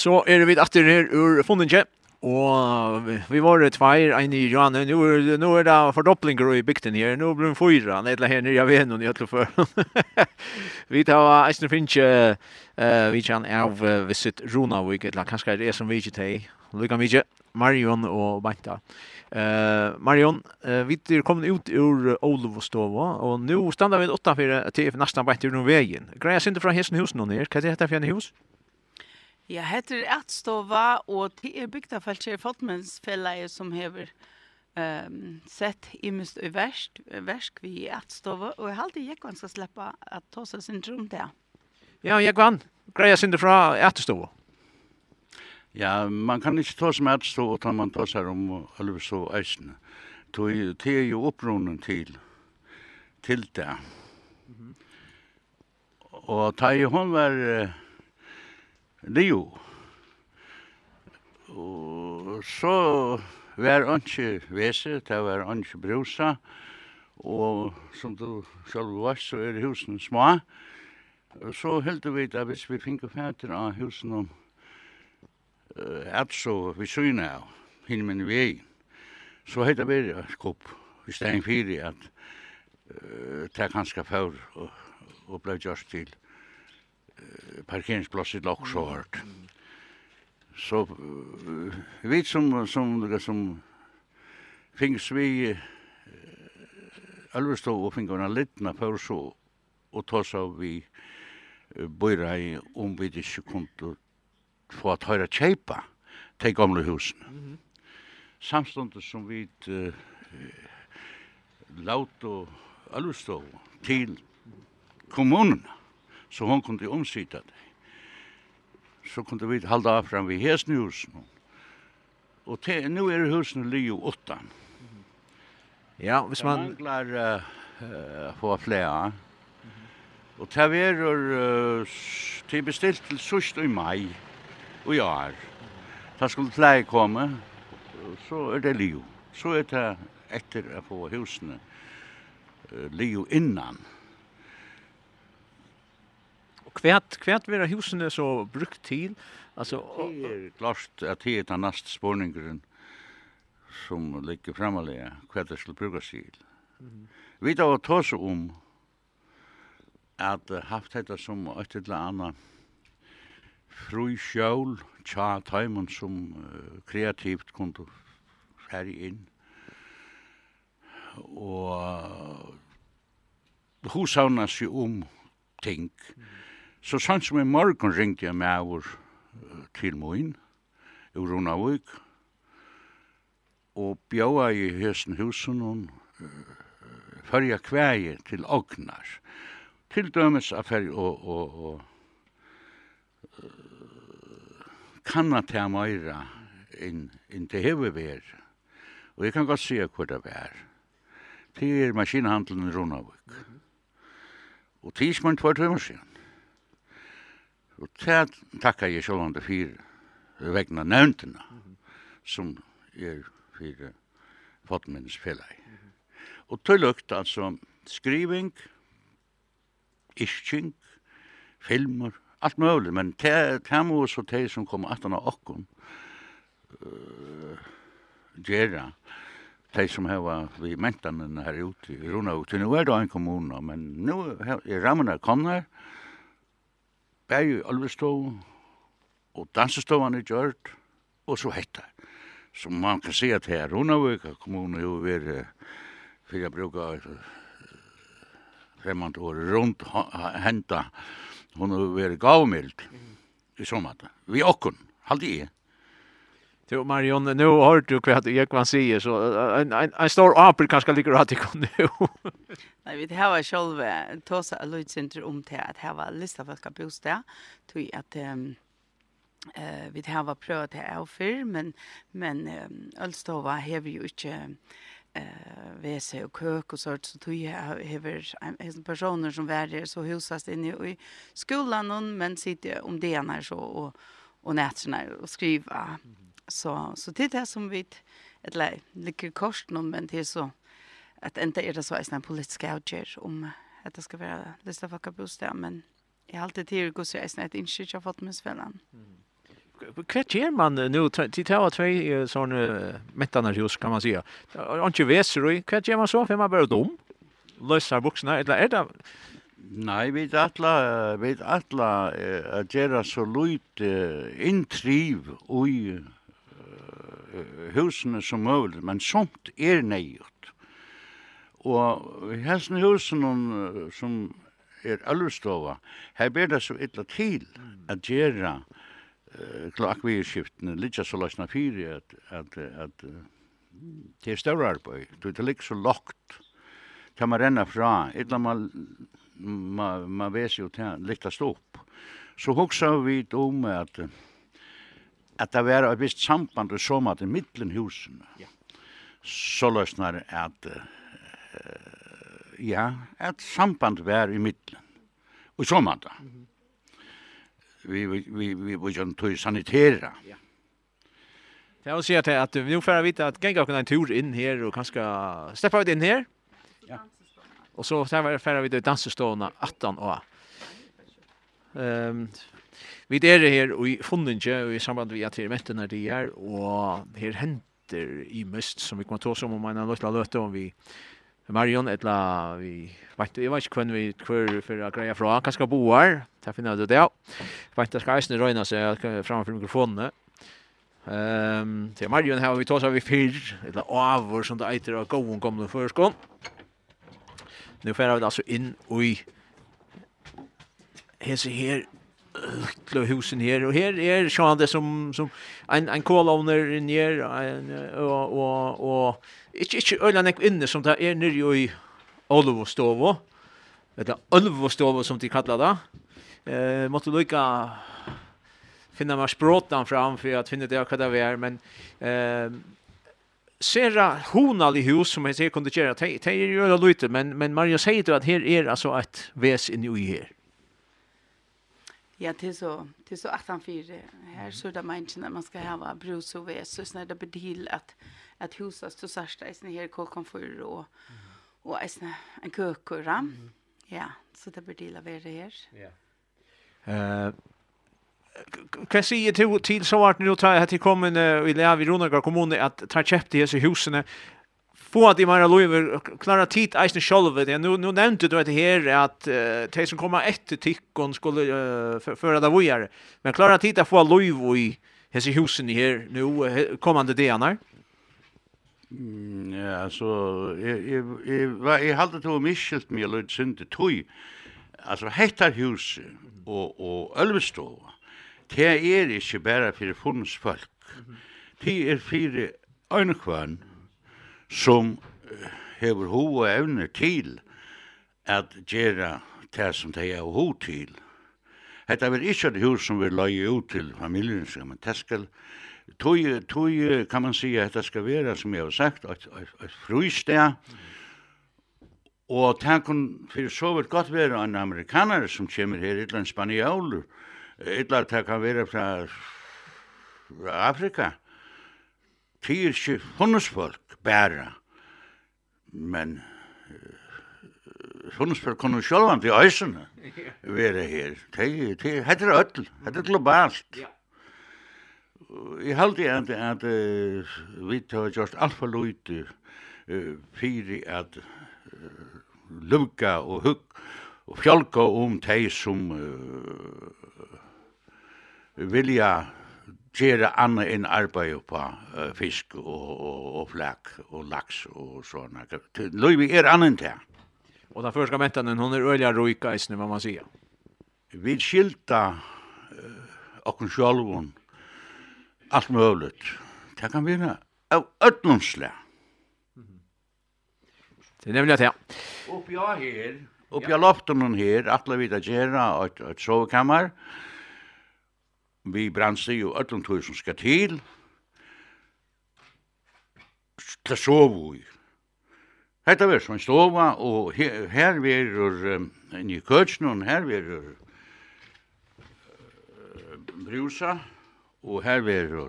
Så är vi efter här ur Fondinge. Och vi var två en i Jan nu är det fördopplingar i bygden här. Nu blir det fyra nedla här nere jag vet nog jag tror för. Vi tar Eisen Finch vi kan av visit Runavik eller kanske det är som vi inte Lika mycket Marion och Banta. Marion vi är kommit ut ur Olvostova och nu stannar vi 8 för till nästan bättre ur vägen. Grejer inte från hästen hus någon här. Vad heter det för en hus? Jag heter Ärtstova och det är bygdafältskär Fotmensfällaje som hever sett imest i värsk vid Ärtstova och jag har alltid jag ska släppa att ta sig syndrom där. Ja, jag vann. Grejer inte från Ärtstova. Ja, man kan inte ta som Ärtstova utan man tar sig om Ölvså Eisen. Det är ju upprunnen till det. Och ta hon var Leo. Og så var ikke vese, det var ikke brusa, og som du selv var, så er husene små. Så heldig vi at hvis vi finner fætter av husene, at så vi syne av henne med vei, så heter vi det skopp, hvis det er en fire, at det kan skal for og ble gjort til parkeringsplass i Loksårt. Så vi som finns vi Ölvestå och finner en liten för så och ta så vi börjar i vi inte kunde få att höra köpa till gamla husen. Samstundes som vi laut och Ölvestå till kommunerna så hon kunde omsitta det. Så kunde vi hålla av fram vid hästhusen. Och nu är husen Leo 8. Ja, hvis man manglar få flera. Och det är till beställt till sist i maj och år. Det skulle fler komma. Så är det Leo. Så är det efter att få husen Leo innan. Kvärt vara husen så brukt till alltså det är klart att det är den nästa spårningen som ligger framaliga kvärt det skulle brukas till. Vi då tar så om att haft detta som ett eller annat frusjål tja timon som kreativt kunde här in och husavna sig om ting. Så sant som i morgon ringte jeg med over til Moin, i Runavik, og bjøa i høsten husen og førja kvæje til Ognar. Til dømes affær og kanna til meira inn til hevever. Og jeg kan godt se hvor det var. Det maskinhandelen i Runavik. Og tidsmann 2 timer siden. Og det takkar jeg selv om det fire vegna nevntene som fire fotmennsfellag. Og til lukt altså skriving, isching, filmer, alt mulig, men det må så de som kommer 18 av okken gjøre, de som har vi mentene her ute i Runavik. Nå er det en kommune, men nå er rammene kommet Bæju Ölvestå og dansestående gjørt, og så heter. Så man kan se at her Runavik kommune jo vært, for jeg bruker fremmant år rundt henta, hun har vært gavmild i sommer. Vi okken, halvdig er. Jo, Marion, nu har du vad jag kan säga så en stor apel kanske ligger att det kan nu. Nej, vi har själva tosa Alutcenter om till att ha lista för kapostad till att vi har prövat det av för men Ölstova har ju inte väse och kök och sånt så tog jag har personer som värder så husas inne i skolan men sitter om det när så och nätterna och skriva så det är det som vi eller ligger kort men det är så att inte är det så en politisk outger om att det ska vara lista för kapostad men jag har alltid till hur så är ett inskjut jag fått med svällan. Vad gör man nu till ta två såna metanarhus kan man säga. Och inte väser och vad gör man så för man bara dum? Lösar vuxna eller det Nei, vi atla at gjera så lite intriv i husene som mulig, men sånt nøyt. Og helsen husen som Ølvestova, her ber det så ytla til at gjera kloakvirskiftene litt så løsna fyri at det større arbeid, det ligger så lagt, kan man renna fra, ytla man vet jo til litt stopp. Så hoksa vi om at det var et visst samband og som at i middelen husene, så løsnar at et samband var i middelen. Og så man da. Vi kan ta sanitera. Jag vill säga att nu får jag veta att gänga kan en tur in här och kanske släppa ut in här. Ja. Och så får vi det dansestående 18 år. Vi är här i Fundinge och i samband med att eventen när det är och här händer i mest som vi kommer ta som om en lilla löte om vi Marion eller vi vet jag vet inte vi kvar för att greja från kanske boar ta finna det där. Vet det ska ju röna sig framför mikrofonen. Till Marion har vi tagit vi fyr eller av som det heter och gå kommer förskon. Nu får vi alltså in i här husen här och här är sjön det som en kolonner in här och inte öland inne som det är nere i Olvostovo. Eller Olvostovo som de kallar det. Måste lycka finna mer språtan fram för att finna det vad det är men serra honal i hus som jag ser kunde göra det är ju lite men Maria säger att här är alltså ett väs in i här. Ja, det är så 18-4 här så där man ska ha brus och väs så när det blir till att husas så särskilt är här kolkomfur och en kökura. Ja, så det blir till att vara här. Ja. Kan säga till så vart nu tar jag till kommen i Levi Ronagar kommun att ta köpt det så husen få att de mera lover klara tid eisen själva det nu nämnde du att det här att de som kommer efter tickon skulle föra det vidare men klara tid att få lov i dessa husen här nu kommande dagar. Ja, så jag hade då miskilt mig lite synd tog. Alltså hettar hus och Ølvestova. Det är inte bara för fundsfolk. Det är för øynekvann som hever ho og evner til at gjøre det som de har ho til. Hetta er ikke et hus som vil løye ut til familien, men det skal, tog kan man si at det skal være, som jeg har sagt, et frysted, og det kan for så vidt godt være en amerikaner som kommer her, et eller annet spanioler, et eller annet det kan være fra Afrika, det er ikke fundsfolk, bæra. Men fundsfolk kunne sjølvan til øysene være her. Det heter ødel. Det er globalt. Jeg halte at vi har gjort alt for lite for at lukka og hugg og fjolka om de som vilja gjøre annet enn arbeid på fisk og flak og laks og sånne. Løyvi annet til. Och den första mentanen hon är öliga rojka isne vad man säger. Vi skilta och självon allt möjligt. Det kan vara av ödlonsle. Det är nämligen det. Upp jag loften hon här alla vid att göra ett sovkammar. Vi brandste jo 18.000 skal til sove i. Hetta var sånn stova, og her verur i køtjen, her verur brusa, og her verur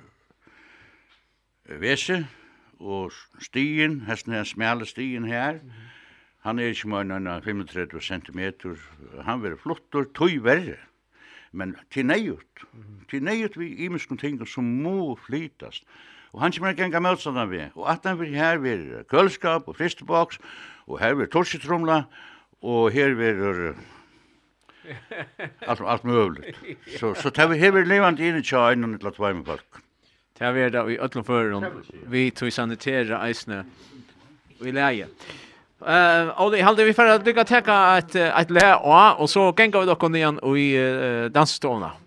vese, og stien, hesten her smale stien her, han ikke mer enn 35 centimeter, han verur flottor, tøy verre. Men till nejut. Till nejut vi imiskun ting som må flytast. Og han kommer genga motståndan vi. Og at han vil her vir kølskap og fristeboks, og her vir torskitrumla, og her vir alt mulig. Så tar vi hever levande inn i tjaen og til at varme folk. Det är det i öllum förum. Vi tog sanitera eisne i läge. Och det hade vi för att lycka täcka ett lä och så gänga vi dock igen i dansstovna.